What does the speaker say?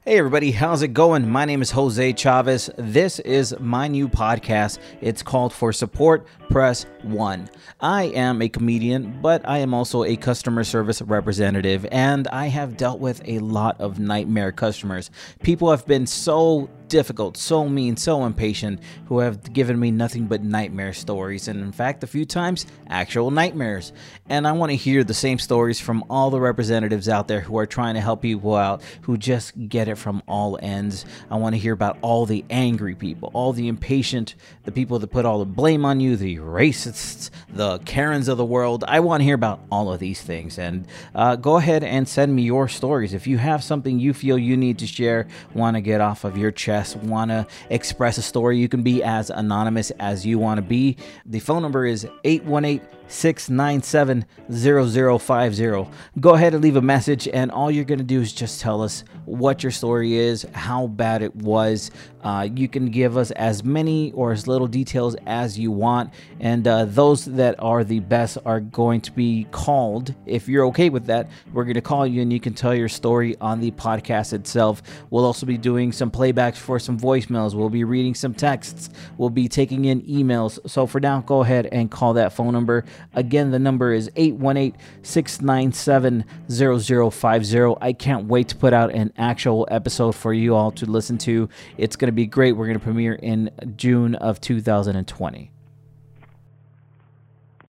Hey everybody, how's it going? My name is Jose Chavez. This is my new podcast. It's called For Support, Press 1. I am a comedian, but I am also a customer service representative, and I have dealt with a lot of nightmare customers. People have been so difficult, so mean, so impatient, who have given me nothing but nightmare stories, and in fact, a few times, actual nightmares. And I want to hear the same stories from all the representatives out there who are trying to help people out, who just get it from all ends. I want to hear about all the angry people, all the impatient, the people that put all the blame on you, the racists, the Karens of the world. I want to hear about all of these things, and go ahead and send me your stories. If you have something you feel you need to share, want to get off of your chest, want to express a story, you can be as anonymous as you want to be. The phone number is 818-697-0050. Go ahead and leave a message, and all you're going to do is just tell us what your story is, how bad it was. You can give us as many or as little details as you want, and those that are the best are going to be called. If you're okay with that, we're going to call you and you can tell your story on the podcast itself. We'll also be doing some playbacks for some voicemails. We'll be reading some texts. We'll be taking in emails. So for now, go ahead and call that phone number. Again, the number is 818-697-0050. I can't wait to put out an actual episode for you all to listen to. It's going to be great. We're going to premiere in June of 2020.